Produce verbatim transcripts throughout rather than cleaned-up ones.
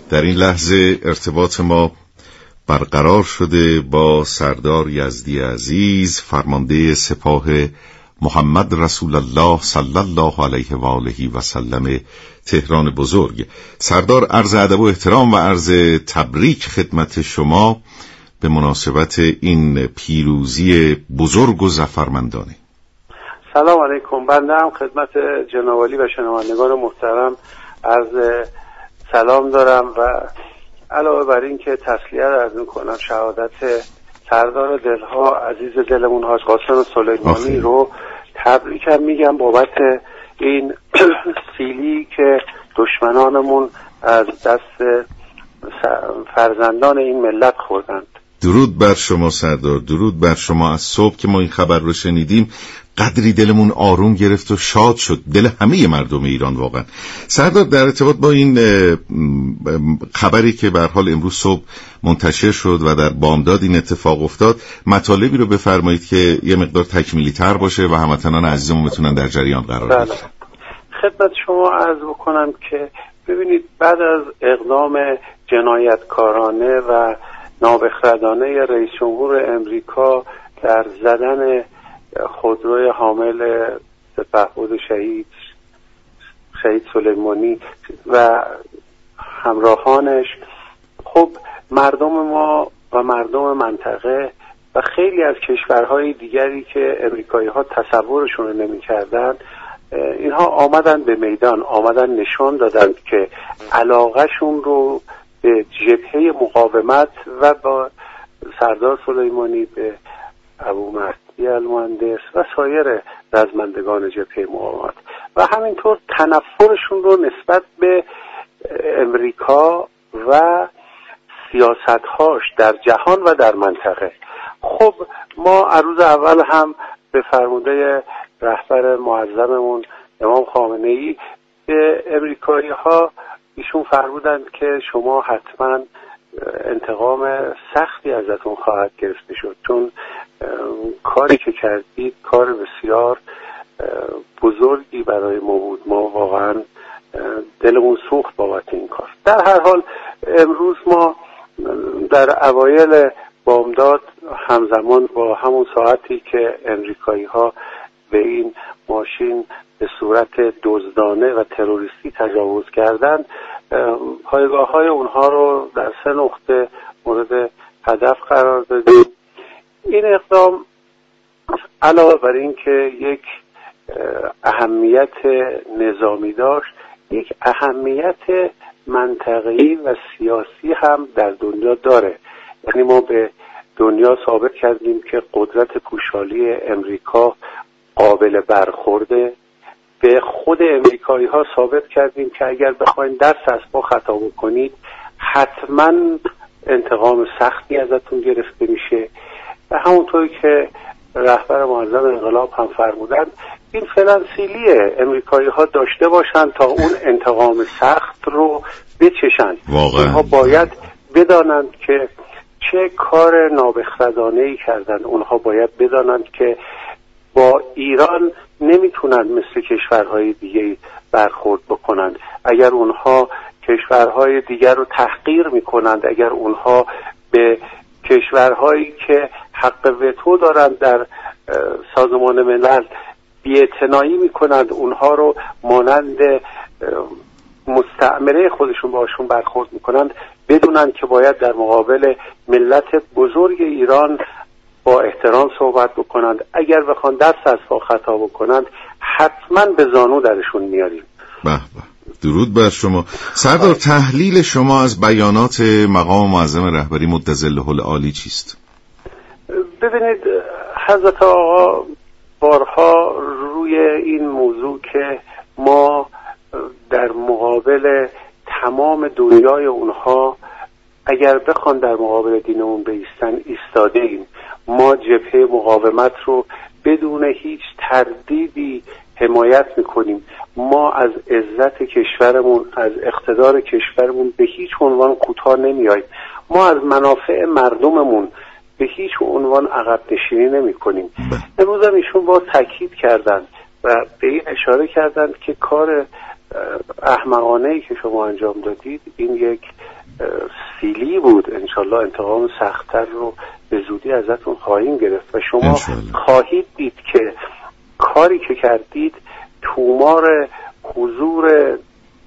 در این لحظه ارتباط ما برقرار شده با سردار یزدی عزیز، فرمانده سپاه محمد رسول الله صلی الله علیه و آله و سلم تهران بزرگ. سردار، عرض ادب و احترام و عرض تبریک خدمت شما به مناسبت این پیروزی بزرگ و ظفرمندانه. سلام علیکم. بنده هم خدمت جناب عالی و شنوندگان محترم عرض سلام دارم و علاوه بر این که تسلیت عرض می‌کنم شهادت سردار دلها عزیز دلمون حاج قاسم سلیمانی رو تبریکم میگم بابت این سیلی که دشمنانمون از دست فرزندان این ملت خوردند. درود بر شما سردار، درود بر شما. از صبح که ما این خبر رو شنیدیم قدری دلمون آروم گرفت و شاد شد، دل همه مردم ایران واقعا. سردار، در ارتباط با این خبری که به هر حال امروز صبح منتشر شد و در بامداد این اتفاق افتاد، مطالبی رو بفرمایید که یه مقدار تکمیلی تر باشه و هموطنان عزیزمون بتونن در جریان قرار بگیرن. خدمت شما عرض بکنم که ببینید، بعد از اقدام جنایتکارانه و نابخردانه رئیس جمهور امریکا در زدن خودروی حامل سپهبد شهید شهید سلیمانی و همراهانش، خب مردم ما و مردم منطقه و خیلی از کشورهای دیگری که امریکایی ها تصورشون رو نمی کردن، اینها آمدن به میدان، آمدن نشان دادن که علاقهشون رو به جبهه مقاومت و با سردار سلیمانی، به ابو مهدی المهندس و سایر رزمندگان جبهه مقاومت و همینطور تنفرشون رو نسبت به امریکا و سیاست‌هاش در جهان و در منطقه. خب ما عروض اول هم به فرموده رهبر معظممون امام خامنه‌ای به امریکایی‌ها ایشون فرمودند که شما حتما انتقام سختی ازتون خواهد گرفته شد، چون کاری که کردید کار بسیار بزرگی برای ما بود. ما واقعا دلمون سوخت بابت این کار. در هر حال امروز ما در اوایل بامداد همزمان با همون ساعتی که امریکایی ها به این ماشین به صورت دزدانه و تروریستی تجاوز کردند، پایگاه های اونها رو در سه نقطه مورد هدف قرار دادیم. این اقدام علاوه بر این که یک اهمیت نظامی داشت، یک اهمیت منطقه‌ای و سیاسی هم در دنیا داره. یعنی ما به دنیا ثابت کردیم که قدرت پوشالی امریکا قابل برخورده. به خود امریکایی ها ثابت کردیم که اگر بخواید دست از پا خطا بکنید حتما انتقام سختی ازتون گرفته میشه. و همونطوری که رهبر معظم انقلاب هم فرمودند، این فلانسیلیه امریکایی ها داشته باشند تا اون انتقام سخت رو بچشند. اونها باید بدانند که چه کار نابخردانه‌ای کردن. اونها باید بدانند که با ایران نمیتونند مثل کشورهای دیگه برخورد بکنند. اگر اونها کشورهای دیگر رو تحقیر میکنند، اگر اونها به کشورهایی که حق وتو دارند در سازمان ملل بی‌اعتنایی میکنند، اونها رو مانند مستعمره خودشون باشون برخورد میکنند، بدونند که باید در مقابل ملت بزرگ ایران با احترام صحبت بکنند. اگر بخوان دست از پا خطا بکنند حتما به زانو درشون میاریم. به به، درود بر شما سردار. تحلیل شما از بیانات مقام معظم رهبری مدظله العالی چیست؟ ببینید، حضرت آقا بارها روی این موضوع که ما در مقابل تمام دنیای اونها اگر بخوان در مقابل دینمون بایستن ایستاده ایم. ما جبهه مقاومت رو بدون هیچ تردیدی حمایت میکنیم. ما از عزت کشورمون، از اقتدار کشورمون به هیچ عنوان کوتاه نمیاییم. ما از منافع مردممون به هیچ عنوان عقب نشینی نمی کنیم. امروز هم ایشون با تاکید کردن و به این اشاره کردن که کار احمقانه‌ای که شما انجام دادید این یک انشالله انتقام سخت‌تر رو به زودی ازتون خواهیم گرفت و شما انشالله. خواهید دید که کاری که کردید تومار حضور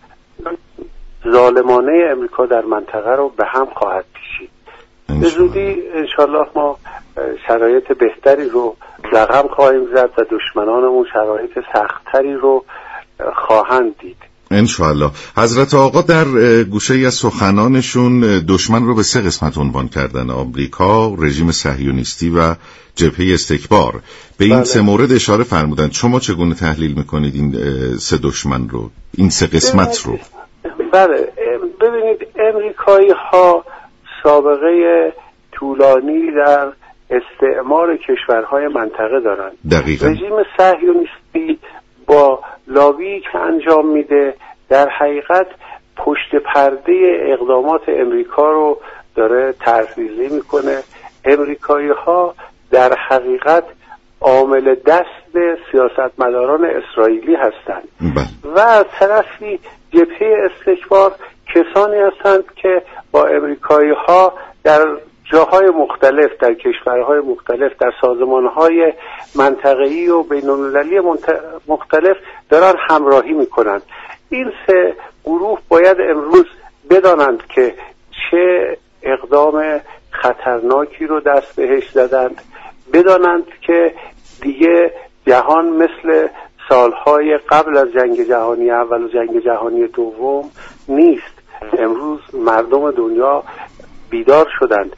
ظالمانه امریکا در منطقه رو به هم خواهد پیچید. به زودی انشالله ما شرایط بهتری رو رقم خواهیم زد و دشمنانمون شرایط سخت‌تری رو خواهند دید انشالله. حضرت آقا در گوشه از سخنانشون دشمن رو به سه قسمت عنوان کردن: آمریکا، رژیم صهیونیستی و جبهه استکبار. به این بله. سه مورد اشاره فرمودند. شما چگونه تحلیل میکنید این سه دشمن رو، این سه قسمت رو؟ بله ببینید، امریکایی ها سابقه طولانی در استعمار کشورهای منطقه دارند. دقیقاً. رژیم صهیونیستی با لابی که انجام میده در حقیقت پشت پرده اقدامات امریکا رو داره طرح‌ریزی میکنه. امریکایی ها در حقیقت عامل دست سیاستمداران اسرائیلی هستند و از طرفی جبهه استکبار کسانی هستند که با امریکایی ها در جاهای مختلف، در کشورهای مختلف، در سازمانهای منطقه‌ای و بین‌المللی مختلف دارن همراهی میکنند. این سه گروه باید امروز بدانند که چه اقدام خطرناکی رو دست بهش زدند، بدانند که دیگه جهان مثل سالهای قبل از جنگ جهانی اول و جنگ جهانی دوم نیست. امروز مردم دنیا بیدار شدند.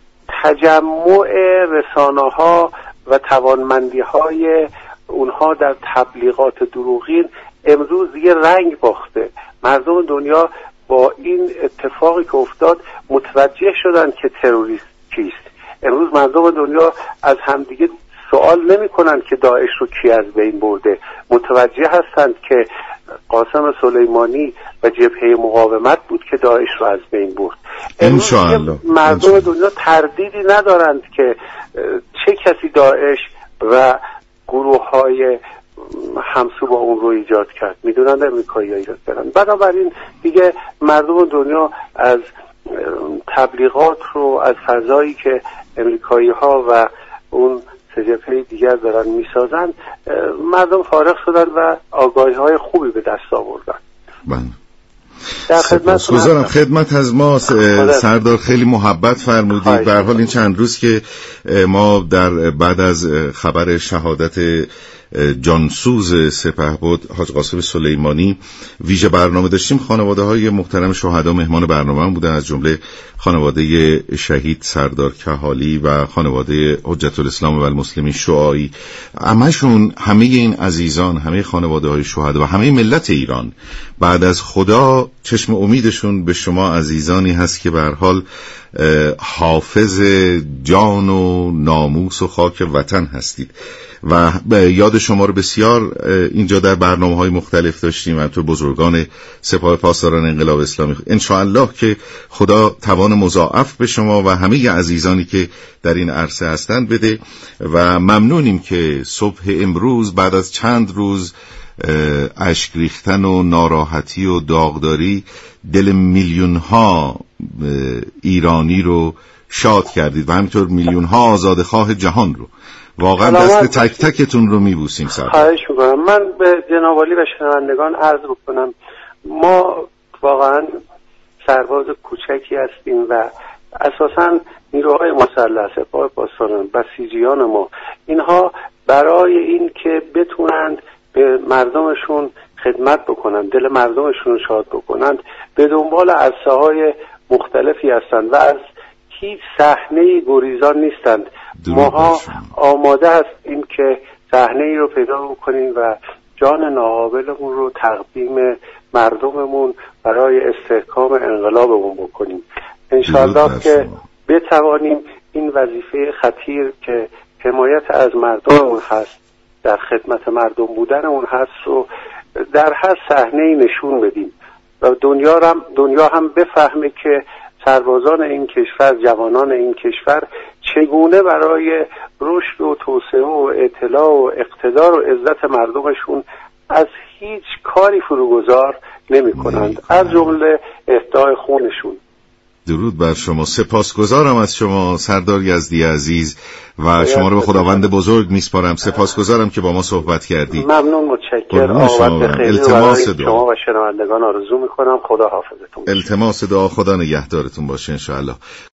تجمع رسانه‌ها و توانمندی‌های اونها در تبلیغات دروغین امروز یه رنگ باخته. مردم دنیا با این اتفاقی که افتاد متوجه شدند که تروریست کیست. امروز مردم دنیا از همدیگه سوال نمی کنند که داعش رو کی از بین برده. متوجه هستند که قاسم سلیمانی و جبهه مقاومت بود که داعش رو از بین برد. انشاءالله مردم دنیا تردیدی ندارند که چه کسی داعش و گروه های همسو با اون رو ایجاد کرد. میدونند امریکایی ها ایجاد کردن. بنابراین دیگه مردم دنیا از تبلیغات رو، از فضایی که امریکایی ها و اون سه جبهه دیگر دارن میسازن، مردم فارغ شدن و آگاهی های خوبی به دست آوردن. بله. در خدمت گذارم خدمت از ما سردار، خیلی محبت فرمودید. به هر حال این چند روز که ما در بعد از خبر شهادت جانسوز سپهبد حاج قاسم سلیمانی ویژه برنامه داشتیم، خانواده های محترم شهدا مهمان برنامه بودن، از جمله خانواده شهید سردار کهالی و خانواده حجت الاسلام و المسلمین شعاعی. همشون، همه این عزیزان، همه خانواده های شهدا و همه ملت ایران بعد از خدا چشم امیدشون به شما عزیزانی هست که به هر حال حافظ جان و ناموس و خاک وطن هستید و یاد شما رو بسیار اینجا در برنامه‌های مختلف داشتیم. همینطور بزرگان سپاه پاسداران انقلاب اسلامی. انشاءالله که خدا توان مضاعف به شما و همه عزیزانی که در این عرصه هستند بده و ممنونیم که صبح امروز بعد از چند روز اشک ریختن و ناراحتی و داغداری دل میلیون ها ایرانی رو شاد کردید و همینطور میلیون ها آزادخواه جهان رو. واقعا دست تک تکتون رو میبوسیم. سر خواهش میکنم. من به جناب عالی و شنوندگان عرض بکنم ما واقعا سرباز کوچکی هستیم و اساسا نیروهای مسلح، سپاه پاسداران، بسیجیان ما، اینها برای این که بتونند به مردمشون خدمت بکنند، دل مردمشون رو شاد بکنند، به دنبال عرصه‌های مختلفی هستند و از هیچ صحنه‌ای گریزان نیستند. ماها آماده هستیم که صحنه‌ای رو پیدا بکنیم و جان ناقابلمون رو تقدیم مردممون برای استحکام انقلابمون بکنیم. انشاءالله که بتوانیم این وظیفه خطیر که حمایت از مردممون هست، در خدمت مردم بودنمون هست رو در هر صحنه‌ای نشون بدیم و دنیا هم دنیا هم بفهمه که سربازان این کشور، جوانان این کشور چگونه برای رشد و توسعه و اطلاع و اقتدار و عزت مردمشون از هیچ کاری فروگذار نمی کنند، از جمله اهدای خونشون. درود بر شما. سپاسگزارم از شما سردار یزدی عزیز و شما رو به خداوند بزرگ میسپارم. سپاسگزارم که با ما صحبت کردید. ممنون، متشکرم. التماس دعا شما و شنوندگان آرزو میکنم. خدا حافظتون. التماس دعا. خدا نگهدارتون باشه ان شاء الله.